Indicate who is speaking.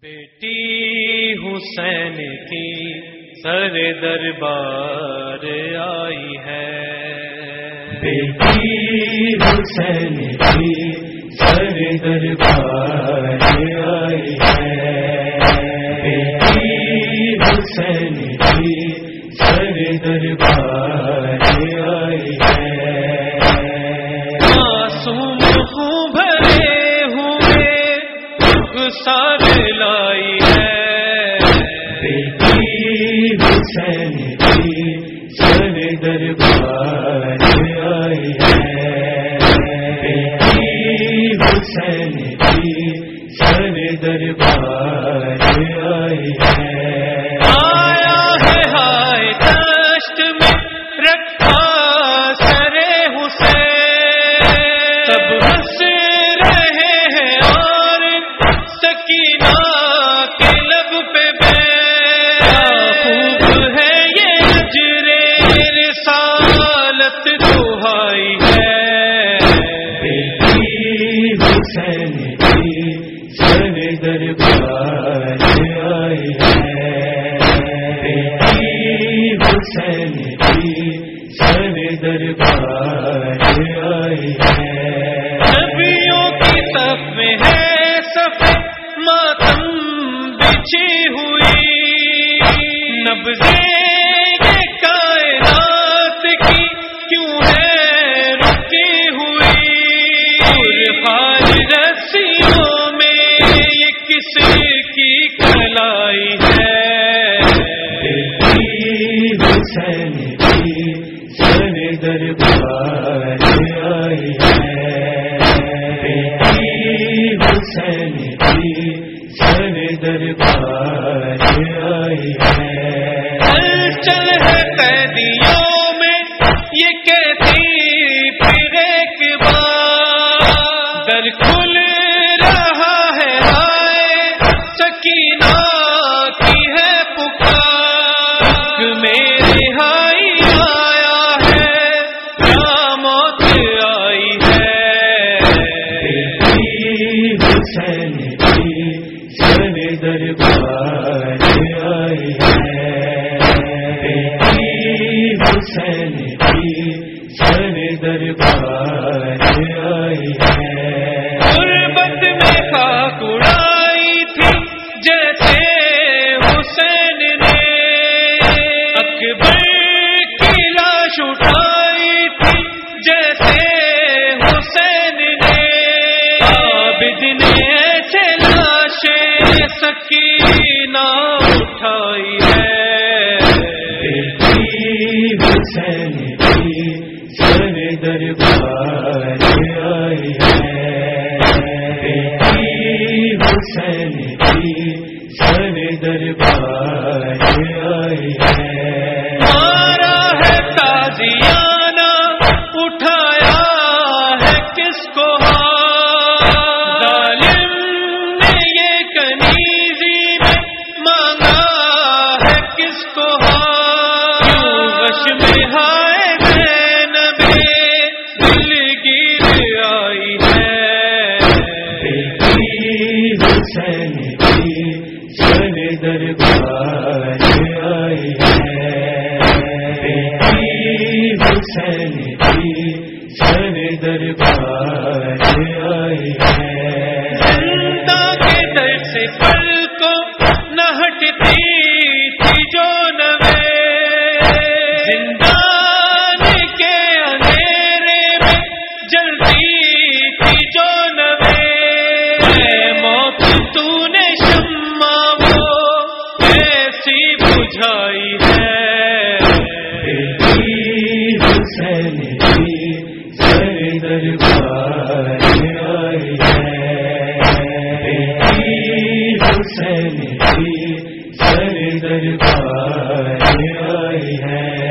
Speaker 1: بیٹی حسین کی سر دربار آئی ہے،
Speaker 2: بیٹی حسین کی سر دربار آئی ہے، بیٹی حسین کی سر دربار آئی ہے،
Speaker 1: معصوم خون بھرے ہوئے رخسار لائی ہے،
Speaker 2: بیٹی حسین کی سر دربار آئی ہے، بیٹی حسین کی سر دربار آئی ہے،
Speaker 1: آیا ہے ہائے دشت میں رکھا سر حسین، سب ہنس رہے ہیں اور سکینہ کے لب پہ خوب ہے یہ اجرے رسالت دہائی ہے،
Speaker 2: بیٹی حسین کی سر دربار آئی ہے، بیٹی حسین کی سر دربار آئی ہے،
Speaker 1: نبیوں کی صف میں ہے صف ماتم بچھی ہوئی، نبضیں یہ کائنات کی کیوں ہے رکی ہوئی، حال رسیوں میں یہ کس کی کلائی ہے،
Speaker 2: بیٹی حسین کی سر دربار آئی ہے، بیٹی حسین کی سر دربار آئی ہے،
Speaker 1: ہلچل ہے قیدیوں میں یہ کہتی پھر ایک بار، در کھل رہا ہے ہائے سکینہ کی ہے پکار، میرے ہائی آیا ہے کیا موت آئی ہے،
Speaker 2: بیٹی حسین کی سر دربار آئی ہے، بیٹی حسین کی سر دربار آئی ہے،
Speaker 1: غربت میں خاک اڑائی تھی جیسے حسین نے، اکبر کی لاش اٹھائی تھی جیسے حسین نے، عابد نے ایسے لاشیں سکینہ اٹھائی ہے،
Speaker 2: بیٹی حسین کی سر دربار آئی ہے، بیٹی حسین کی سر دربار آئی ہے،
Speaker 1: مارا ہے تازیانہ اٹھایا ہے کس کو ظالم نے یہ کنیزی میں مانگا ہے کس کو کیوں وش میں ہائے زینب دلگیر آئی ہے،
Speaker 2: بیٹی حسین کی سر دربار آئی ہے، بیٹی حسین کی سر دربار آئی ہے،
Speaker 1: زندہ کے در سے پل کو نہ ہٹتی تھی جو نوے، زندان کے اندھیرے میں جلتی تھی جو نوے، اے موت تو نے شمع وہ ایسی بجھائی ہے،
Speaker 2: بیٹی حسین کی سر دربار آئی ہے، بیٹی حسین کی سر دربار آئی ہے۔